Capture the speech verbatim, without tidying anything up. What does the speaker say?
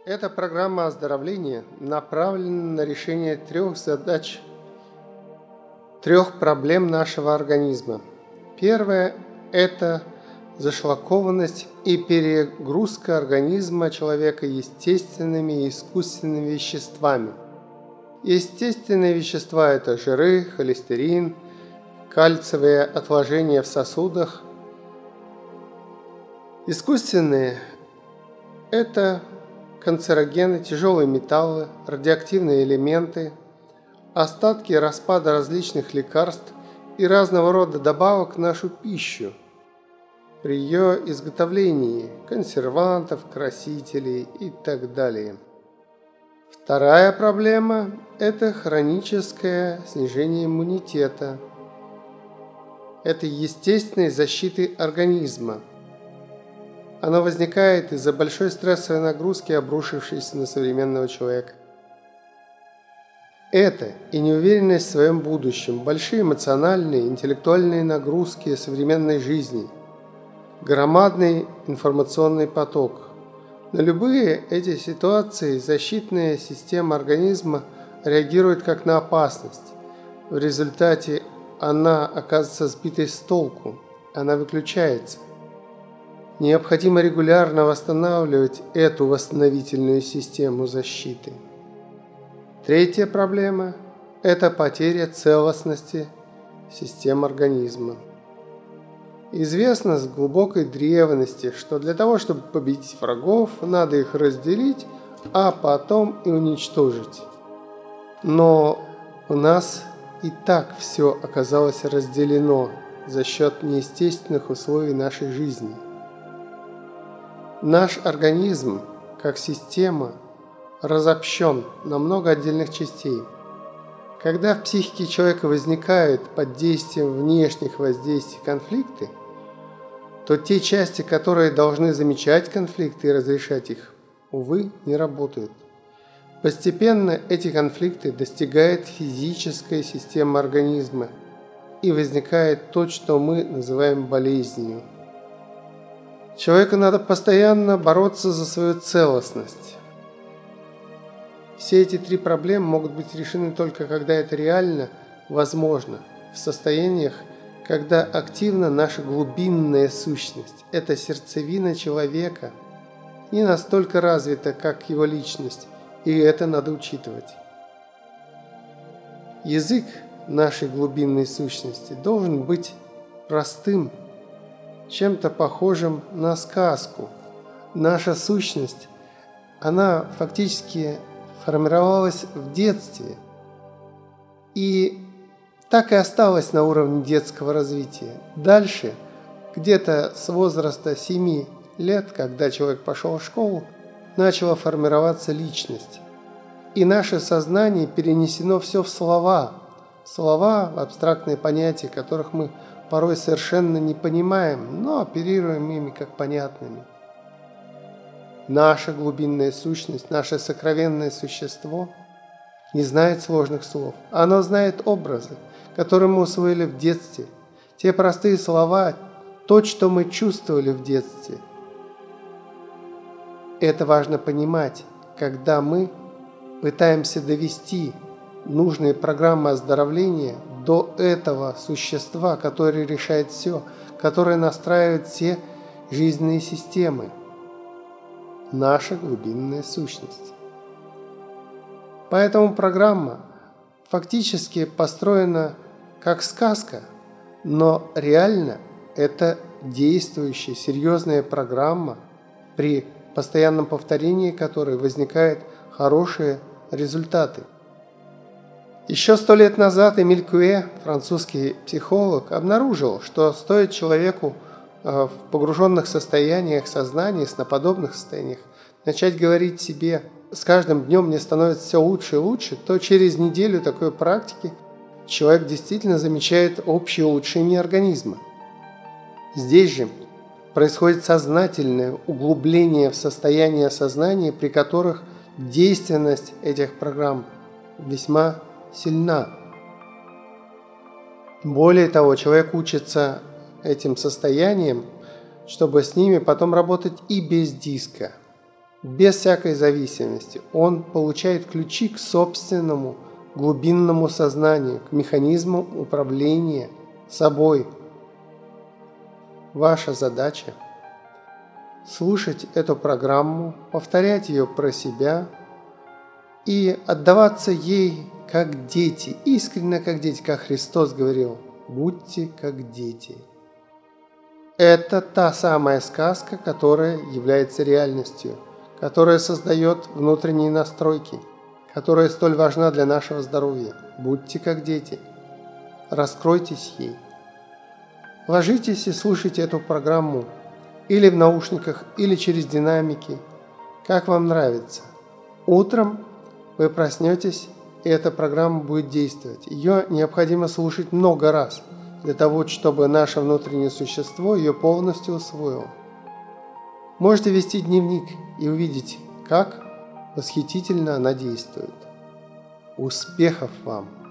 Эта программа оздоровления направлена на решение трех задач, трех проблем нашего организма. Первое – это зашлакованность и перегрузка организма человека естественными и искусственными веществами. Естественные вещества – это жиры, холестерин, кальциевые отложения в сосудах. Искусственные – это канцерогены, тяжелые металлы, радиоактивные элементы, остатки распада различных лекарств и разного рода добавок в нашу пищу при ее изготовлении, консервантов, красителей и так далее. Вторая проблема – это хроническое снижение иммунитета. Это естественной защиты организма. Оно возникает из-за большой стрессовой нагрузки, обрушившейся на современного человека. Это и неуверенность в своем будущем, большие эмоциональные, интеллектуальные нагрузки современной жизни, громадный информационный поток. На любые эти ситуации защитная система организма реагирует как на опасность. В результате она оказывается сбитой с толку, она выключается. Необходимо регулярно восстанавливать эту восстановительную систему защиты. Третья проблема – это потеря целостности системы организма. Известно с глубокой древности, что для того, чтобы победить врагов, надо их разделить, а потом и уничтожить. Но у нас и так все оказалось разделено за счет неестественных условий нашей жизни. Наш организм, как система, разобщен на много отдельных частей. Когда в психике человека возникают под действием внешних воздействий конфликты, то те части, которые должны замечать конфликты и разрешать их, увы, не работают. Постепенно эти конфликты достигают физической системы организма, и возникает то, что мы называем болезнью. Человеку надо постоянно бороться за свою целостность. Все эти три проблемы могут быть решены только когда это реально возможно, в состояниях, когда активна наша глубинная сущность, это сердцевина человека, не настолько развита, как его личность, и это надо учитывать. Язык нашей глубинной сущности должен быть простым, чем-то похожим на сказку. Наша сущность, она фактически формировалась в детстве и так и осталась на уровне детского развития. Дальше, где-то с возраста семи лет, когда человек пошел в школу, начала формироваться личность. И наше сознание перенесено все в слова. Слова, абстрактные понятия, которых мы порой совершенно не понимаем, но оперируем ими как понятными. Наша глубинная сущность, наше сокровенное существо не знает сложных слов. Оно знает образы, которые мы усвоили в детстве. Те простые слова, то, что мы чувствовали в детстве. Это важно понимать, когда мы пытаемся довести нужные программы оздоровления до этого существа, которое решает все, которое настраивает все жизненные системы. Наша глубинная сущность. Поэтому программа фактически построена как сказка, но реально это действующая, серьезная программа, при постоянном повторении которой возникают хорошие результаты. Еще сто лет назад Эмиль Кюэ, французский психолог, обнаружил, что стоит человеку в погруженных состояниях сознания, сноподобных состояниях, начать говорить себе «с каждым днем мне становится все лучше и лучше», то через неделю такой практики человек действительно замечает общее улучшение организма. Здесь же происходит сознательное углубление в состояние сознания, при которых действенность этих программ весьма сильна. Более того, человек учится этим состоянием, чтобы с ними потом работать и без диска. без всякой зависимости. Он получает ключи к собственному глубинному сознанию, к механизму управления собой. Ваша задача – слушать эту программу, повторять ее про себя и отдаваться ей как дети, искренне как дети, как Христос говорил: «Будьте как дети». Это та самая сказка, которая является реальностью, которая создает внутренние настройки, которая столь важна для нашего здоровья. Будьте как дети. Раскройтесь ей. Ложитесь и слушайте эту программу или в наушниках, или через динамики, как вам нравится. Утром вы проснетесь, и эта программа будет действовать. Ее необходимо слушать много раз, для того, чтобы наше внутреннее существо ее полностью усвоило. Можете вести дневник и увидеть, как восхитительно она действует. Успехов вам!